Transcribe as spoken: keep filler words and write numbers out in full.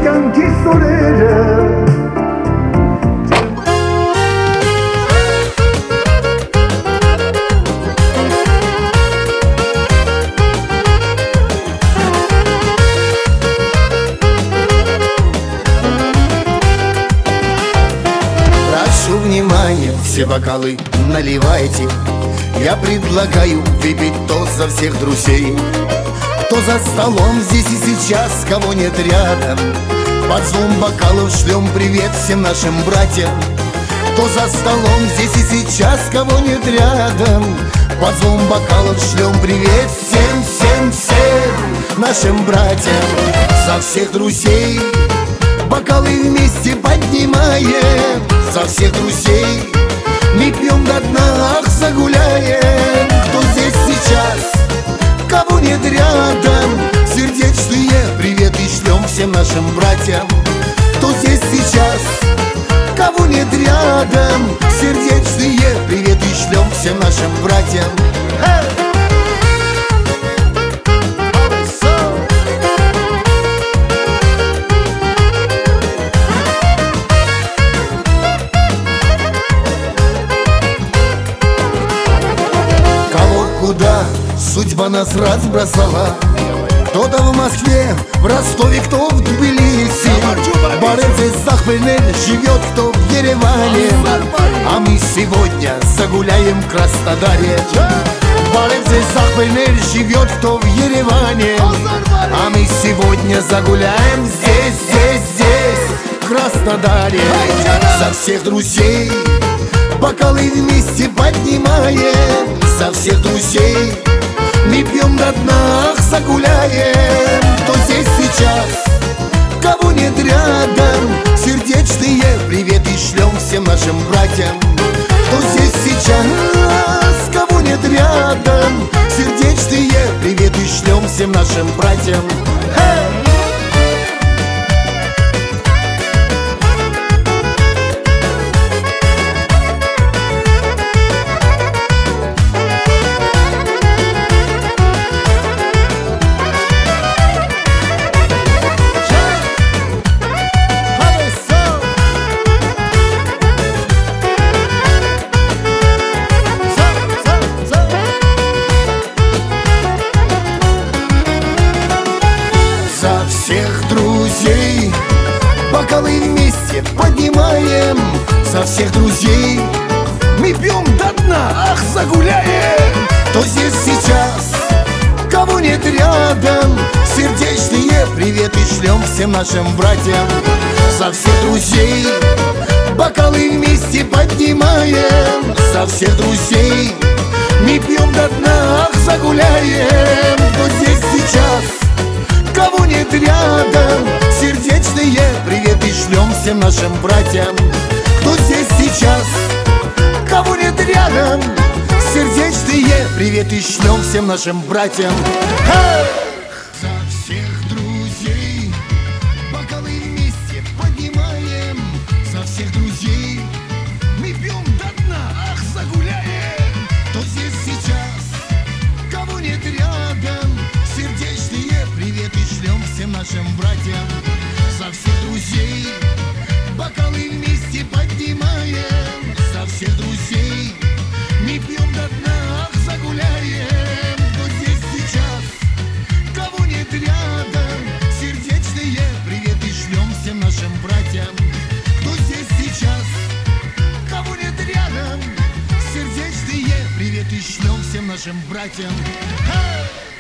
կյանքի սորերը Прошу внимания, все бокалы наливайте. Я предлагаю выпить тост за всех друзей. Кто за столом здесь и сейчас, кого нет рядом. Под звон бокалов шлем привет всем нашим братьям. Кто за столом здесь и сейчас, кого нет рядом. Под звон бокалов шлем привет всем, всем, всем нашим братьям. За всех друзей бокалы вместе поднимаем. За всех друзей мы пьем до дна, ах, загуляем. Кто здесь сейчас, кого нет рядом, сердечные приветы шлем всем нашим братьям. Кто здесь сейчас, кого нет рядом, сердечные приветы шлем всем нашим братьям. Куда судьба нас разбросала. Кто-то в Москве, в Ростове, кто в Тбилиси. Борец из Сахпельнель живет, кто в Ереване. А мы сегодня загуляем в Краснодаре. Борец из Сахпельнель живет, кто в Ереване. А мы сегодня загуляем здесь, здесь, здесь, в Краснодаре. За всех друзей бокалы вместе поднимаем. За всех друзей мы пьем до дна, ах, загуляем. Кто здесь сейчас, кого нет рядом, сердечные приветы шлем всем нашим братьям. Кто здесь сейчас, кого нет рядом, сердечные приветы шлем всем нашим братьям. За всех друзей бокалы вместе поднимаем. За всех друзей мы пьем до дна, ах, загуляем. Кто здесь сейчас, кого нет рядом, сердечные приветы шлем всем нашим братьям. За всех друзей бокалы вместе поднимаем. За всех друзей мы пьем до дна, ах, загуляем. Кто здесь сейчас, кого нет рядом, сердечные приветы шлем всем нашим братьям. Кто здесь сейчас, кого нет рядом, сердечные приветы шлем всем нашим братьям. За всех друзей бокалы вместе поднимаем. За всех друзей мы пьем до дна, ах, загуляем. Кто здесь сейчас, кого нет рядом, сердечные приветы шлем всем нашим братьям. За всех друзей бокалы вместе поднимаем. За всех друзей мы пьем до дна, ах, загуляем. Кто здесь сейчас, кого нет рядом, сердечные приветы шлем всем нашим братьям. Кто здесь сейчас, кого нет рядом, сердечные приветы шлем всем нашим братьям.